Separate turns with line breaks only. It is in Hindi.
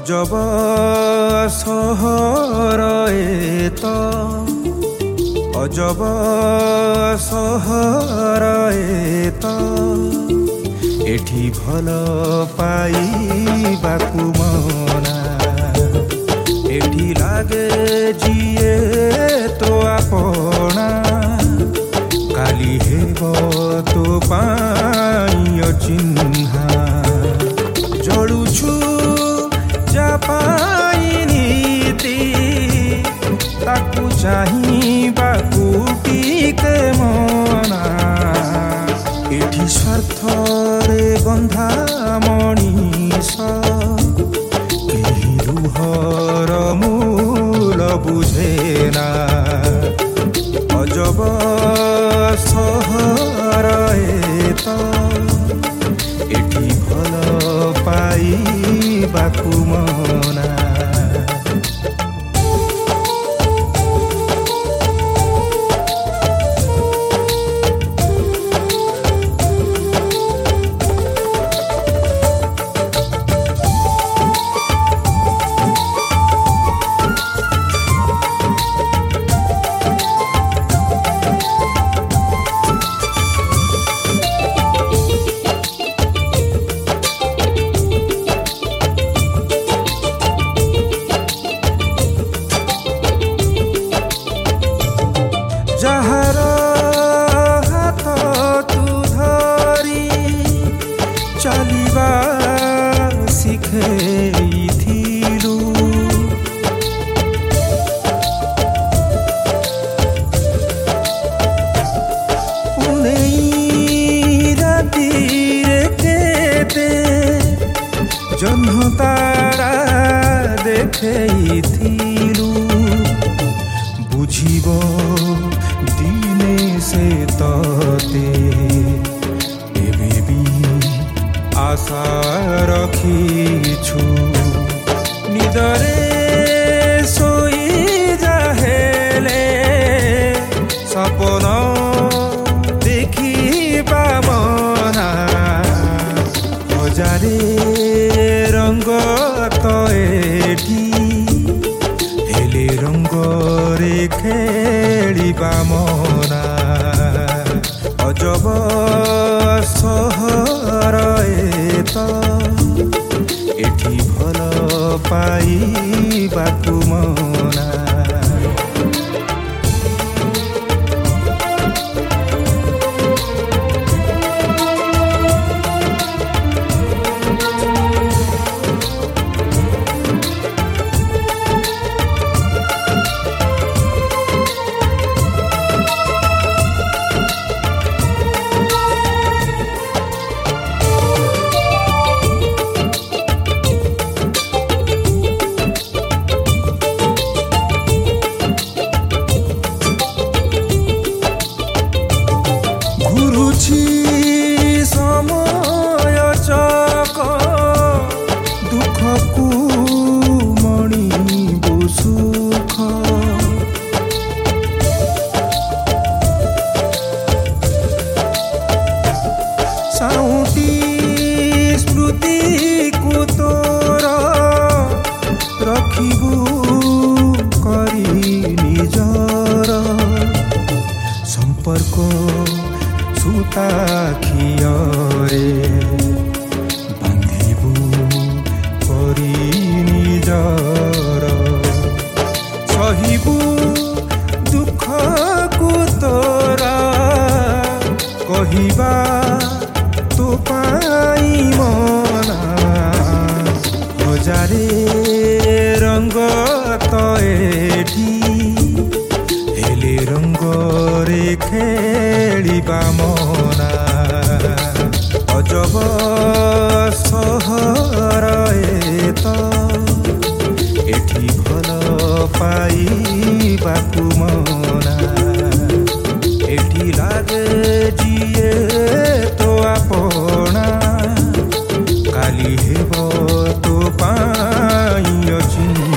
अजब सहर एत अजब सहर एत एठी भल पाइबाकु मना एठी लागे जिए तो आपना काली हेब तो पाई चिन्हा जलुछु जापाई नीति ताकू चाहिबाकू टिके मना एठी स्वार्थ रे बंधा मनीष केही रुहर मूल बुझेना अजब सहर एत एठी भल पाइबाकु मना जहार हाथ तू धरी चलिबा शिखेइथिलु उनेई रातिरे केते जह्न तारा देखेइथिलु बुझिब दिने से तते एबेबी आशा रखिछु निदरे सोई जाहेले सपन देखिबा मना हजारे रंग तो एठी हेले रंग रे खेलिबा मना अजब सहर एत एठी भल पाइबाकु मना समय चक दुखकू मणिबु सुख साउटी स्मृति को तोर रखिबु करी निजर संपर्क सुता खियरे बांधिबु करी निजर सहिबु दुख को तोरा कहिबा तो पाई मना हजारे रंग तो एठी हेले रंग रे खेलिबा मना अजब सहर एत एठी भल पाइबाकु मना एठी लागे जिए तो आपना काली हेब तो पाई चिन्ह